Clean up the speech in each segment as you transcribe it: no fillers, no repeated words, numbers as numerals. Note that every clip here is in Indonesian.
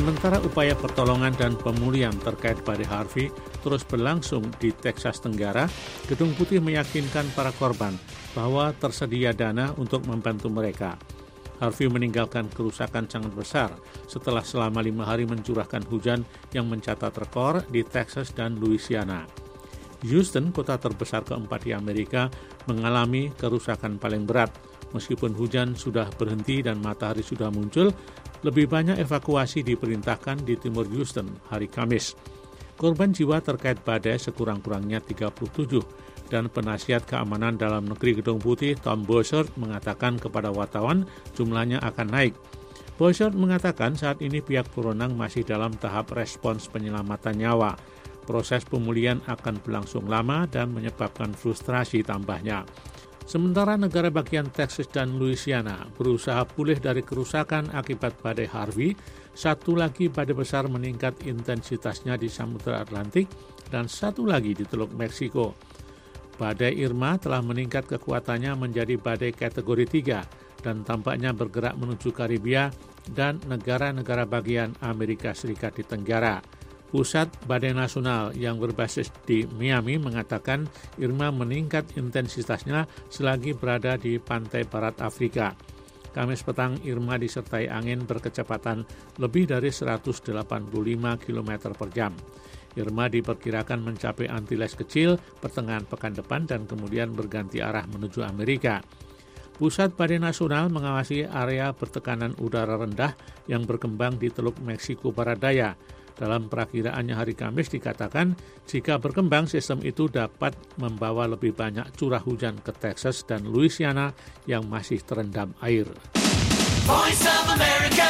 Sementara upaya pertolongan dan pemulihan terkait badai Harvey terus berlangsung di Texas Tenggara, Gedung Putih meyakinkan para korban bahwa tersedia dana untuk membantu mereka. Harvey meninggalkan kerusakan sangat besar setelah selama 5 hari mencurahkan hujan yang mencatat rekor di Texas dan Louisiana. Houston, kota terbesar keempat di Amerika, mengalami kerusakan paling berat. Meskipun hujan sudah berhenti dan matahari sudah muncul, lebih banyak evakuasi diperintahkan di timur Houston hari Kamis. Korban jiwa terkait badai sekurang-kurangnya 37 dan penasihat keamanan dalam negeri Gedung Putih Tom Bossert mengatakan kepada wartawan jumlahnya akan naik. Bossert mengatakan saat ini pihak berwenang masih dalam tahap respons penyelamatan nyawa. Proses pemulihan akan berlangsung lama dan menyebabkan frustrasi tambahnya. Sementara negara bagian Texas dan Louisiana berusaha pulih dari kerusakan akibat badai Harvey, satu lagi badai besar meningkat intensitasnya di Samudra Atlantik dan satu lagi di Teluk Meksiko. Badai Irma telah meningkat kekuatannya menjadi badai kategori 3 dan tampaknya bergerak menuju Karibia dan negara-negara bagian Amerika Serikat di Tenggara. Pusat Badai Nasional yang berbasis di Miami mengatakan Irma meningkat intensitasnya selagi berada di pantai barat Afrika. Kamis petang Irma disertai angin berkecepatan lebih dari 185 km per jam. Irma diperkirakan mencapai Antilles kecil pertengahan pekan depan dan kemudian berganti arah menuju Amerika. Pusat Badai Nasional mengawasi area bertekanan udara rendah yang berkembang di Teluk Meksiko Barat Daya. Dalam perakiraannya hari Kamis dikatakan jika berkembang sistem itu dapat membawa lebih banyak curah hujan ke Texas dan Louisiana yang masih terendam air. Voice of America,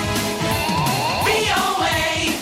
VOA,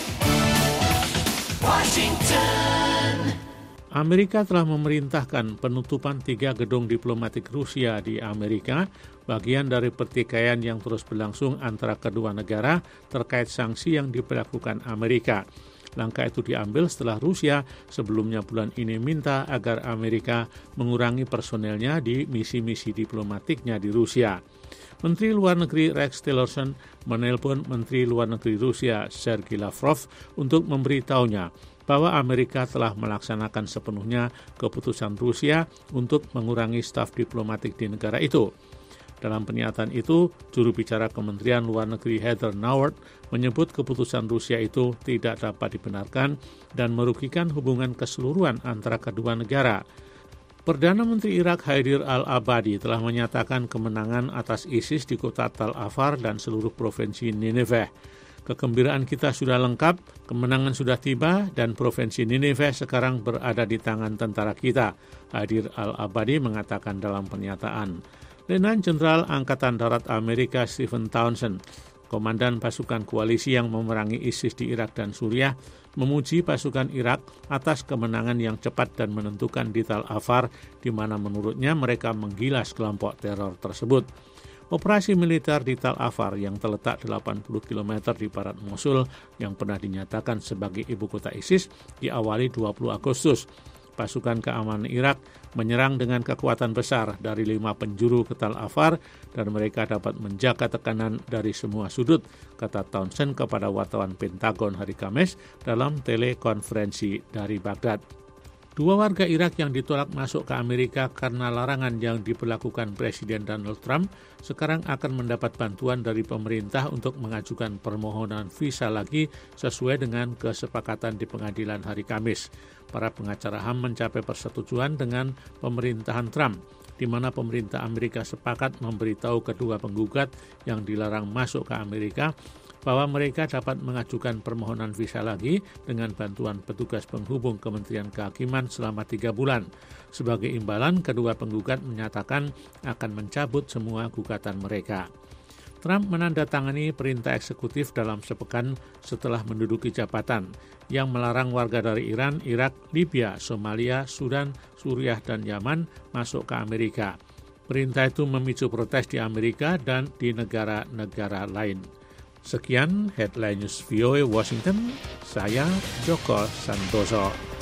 Washington. Amerika telah memerintahkan penutupan 3 gedung diplomatik Rusia di Amerika, bagian dari pertikaian yang terus berlangsung antara kedua negara terkait sanksi yang diberlakukan Amerika. Langkah itu diambil setelah Rusia sebelumnya bulan ini minta agar Amerika mengurangi personelnya di misi-misi diplomatiknya di Rusia. Menteri Luar Negeri Rex Tillerson menelpon Menteri Luar Negeri Rusia Sergei Lavrov untuk memberitahunya bahwa Amerika telah melaksanakan sepenuhnya keputusan Rusia untuk mengurangi staf diplomatik di negara itu. Dalam pernyataan itu, juru bicara Kementerian Luar Negeri Heather Nauert menyebut keputusan Rusia itu tidak dapat dibenarkan dan merugikan hubungan keseluruhan antara kedua negara. Perdana Menteri Irak Haider al-Abadi telah menyatakan kemenangan atas ISIS di kota Tal Afar dan seluruh provinsi Nineveh. Kegembiraan kita sudah lengkap, kemenangan sudah tiba, dan provinsi Nineveh sekarang berada di tangan tentara kita, Haider al-Abadi mengatakan dalam pernyataan. Letnan Jenderal Angkatan Darat Amerika Stephen Townsend, komandan pasukan koalisi yang memerangi ISIS di Irak dan Suriah, memuji pasukan Irak atas kemenangan yang cepat dan menentukan di Tal Afar, di mana menurutnya mereka menggilas kelompok teror tersebut. Operasi militer di Tal Afar yang terletak 80 km di barat Mosul yang pernah dinyatakan sebagai ibu kota ISIS diawali 20 Agustus. Pasukan keamanan Irak menyerang dengan kekuatan besar dari 5 penjuru ke Tal Afar dan mereka dapat menjaga tekanan dari semua sudut, kata Townsend kepada wartawan Pentagon hari Kamis dalam telekonferensi dari Baghdad. 2 warga Irak yang ditolak masuk ke Amerika karena larangan yang diberlakukan Presiden Donald Trump sekarang akan mendapat bantuan dari pemerintah untuk mengajukan permohonan visa lagi sesuai dengan kesepakatan di pengadilan hari Kamis. Para pengacara HAM mencapai persetujuan dengan pemerintahan Trump, di mana pemerintah Amerika sepakat memberitahu kedua penggugat yang dilarang masuk ke Amerika bahwa mereka dapat mengajukan permohonan visa lagi dengan bantuan petugas penghubung Kementerian Kehakiman selama 3 bulan. Sebagai imbalan, kedua penggugat menyatakan akan mencabut semua gugatan mereka. Trump menandatangani perintah eksekutif dalam sepekan setelah menduduki jabatan yang melarang warga dari Iran, Irak, Libya, Somalia, Sudan, Suriah, dan Yaman masuk ke Amerika. Perintah itu memicu protes di Amerika dan di negara-negara lain. Sekian Headline News VOA Washington, saya Joko Santoso.